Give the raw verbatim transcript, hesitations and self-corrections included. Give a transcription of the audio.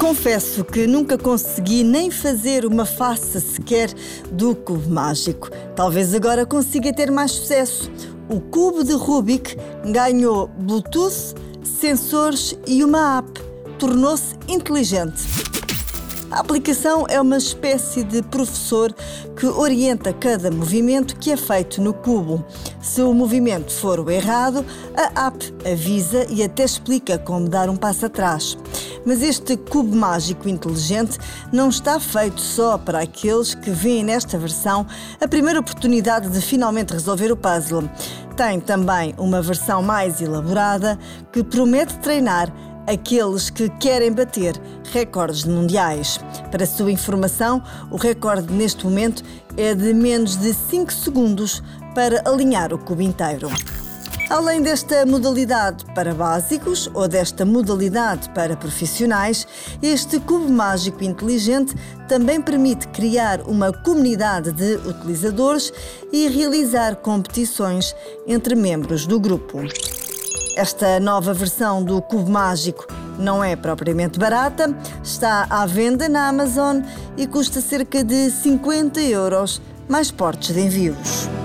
Confesso que nunca consegui nem fazer uma face sequer do cubo mágico. Talvez agora consiga ter mais sucesso. O cubo de Rubik ganhou Bluetooth, sensores e uma app. Tornou-se inteligente. A aplicação é uma espécie de professor que orienta cada movimento que é feito no cubo. Se o movimento for o errado, a app avisa e até explica como dar um passo atrás. Mas este cubo mágico inteligente não está feito só para aqueles que veem nesta versão a primeira oportunidade de finalmente resolver o puzzle. Tem também uma versão mais elaborada que promete treinar aqueles que querem bater recordes mundiais. Para sua informação, o recorde neste momento é de menos de cinco segundos para alinhar o cubo inteiro. Além desta modalidade para básicos ou desta modalidade para profissionais, este cubo mágico inteligente também permite criar uma comunidade de utilizadores e realizar competições entre membros do grupo. Esta nova versão do cubo mágico não é propriamente barata, está à venda na Amazon e custa cerca de cinquenta euros, mais portos de envios.